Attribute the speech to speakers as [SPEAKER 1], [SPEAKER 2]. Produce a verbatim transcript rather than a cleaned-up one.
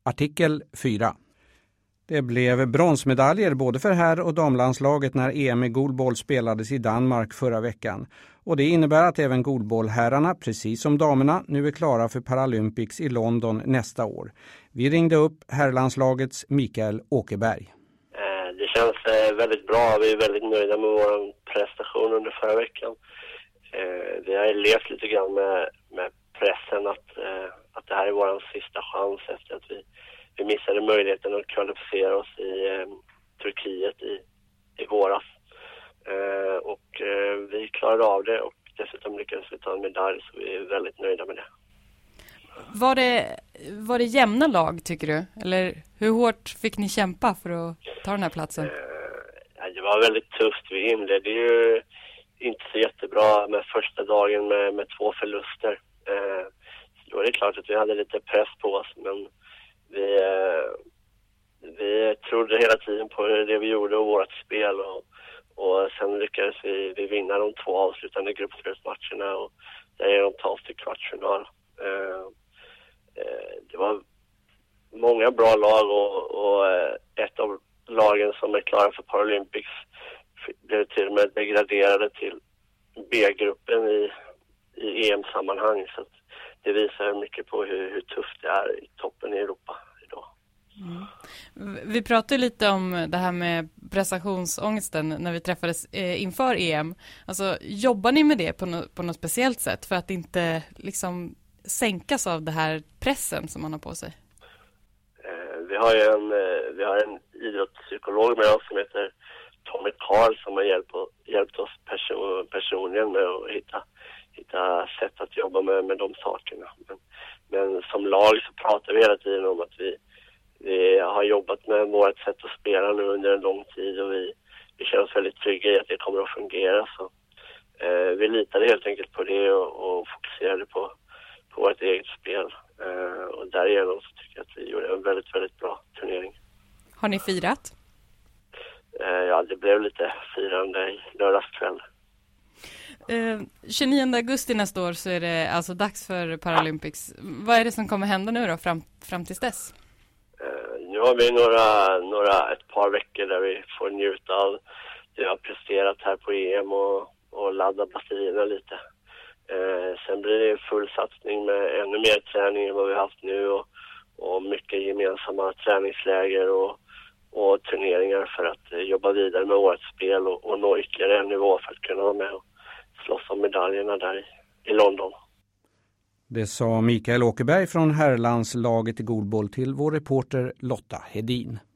[SPEAKER 1] Artikel fyra. Det blev bronsmedaljer både för herr- och damlandslaget när E M i goalball spelades i Danmark förra veckan. Och det innebär att även goalballherrarna, precis som damerna, nu är klara för Paralympics i London nästa år. Vi ringde upp herrlandslagets Mikael Åkerberg.
[SPEAKER 2] Det känns väldigt bra. Vi är väldigt nöjda med vår prestation under förra veckan. Vi har levt lite grann med, med pressen att, att det här är vår sista chans efter att vi Vi missade möjligheten att kvalificera oss i eh, Turkiet i, i våras. Eh, och eh, vi klarade av det och dessutom lyckades vi ta en medalj, så vi är väldigt nöjda med det.
[SPEAKER 3] Var det, var det jämna lag, tycker du? Eller hur hårt fick ni kämpa för att ta den här platsen?
[SPEAKER 2] Eh, det var väldigt tufft. Vi inledde ju inte så jättebra med första dagen med, med två förluster. Eh, så då är det klart att vi hade lite press på oss, men Vi, vi trodde hela tiden på det vi gjorde och vårt spel, och, och sen lyckades vi, vi vinna de två avslutande gruppspelsmatcherna och därigenom ta oss till kvartsfinal. Eh, eh, det var många bra lag, och, och ett av lagen som är klara för Paralympics blev till och med degraderade till B-gruppen i, i E M-sammanhang, så att det visar mycket på hur, hur tufft det är i toppen i Europa idag.
[SPEAKER 3] Mm. Vi pratade lite om det här med prestationsångesten när vi träffades eh, inför E M. Alltså, jobbar ni med det på, no- på något speciellt sätt för att inte liksom sänkas av det här pressen som man har på sig?
[SPEAKER 2] Eh, vi har ju en, eh, vi har en idrottspsykolog med oss som heter Tommy Karl, som har hjälpt, hjälpt oss person, personligen med att hitta hitta sätt att jobba med, med de sakerna. Men, men som lag så pratar vi hela tiden om att vi, vi har jobbat med vårt sätt att spela nu under en lång tid, och vi, vi känner oss väldigt trygga i att det kommer att fungera. Så, eh, vi litade helt enkelt på det och, och fokuserade på, på vårt eget spel. Eh, och därigenom så tycker jag att vi gjorde en väldigt, väldigt bra turnering.
[SPEAKER 3] Har ni firat?
[SPEAKER 2] Eh, ja, det blev lite firande i lördagskväll.
[SPEAKER 3] Eh, tjugonionde augusti nästa år så är det alltså dags för Paralympics. Vad är det som kommer hända nu då fram, fram tills dess?
[SPEAKER 2] Uh, nu har vi några, några, ett par veckor där vi får njuta av det vi har presterat här på E M och, och ladda batterierna lite. Uh, sen blir det full satsning med ännu mer träning än vad vi har haft nu, och, och mycket gemensamma träningsläger och, och turneringar för att uh, jobba vidare med vårt spel och, och nå ytterligare en nivå för att kunna vara med och slåss om medaljerna där i, i London.
[SPEAKER 1] Det sa Mikael Åkerberg från herrlandslaget i goalball till vår reporter Lotta Hedin.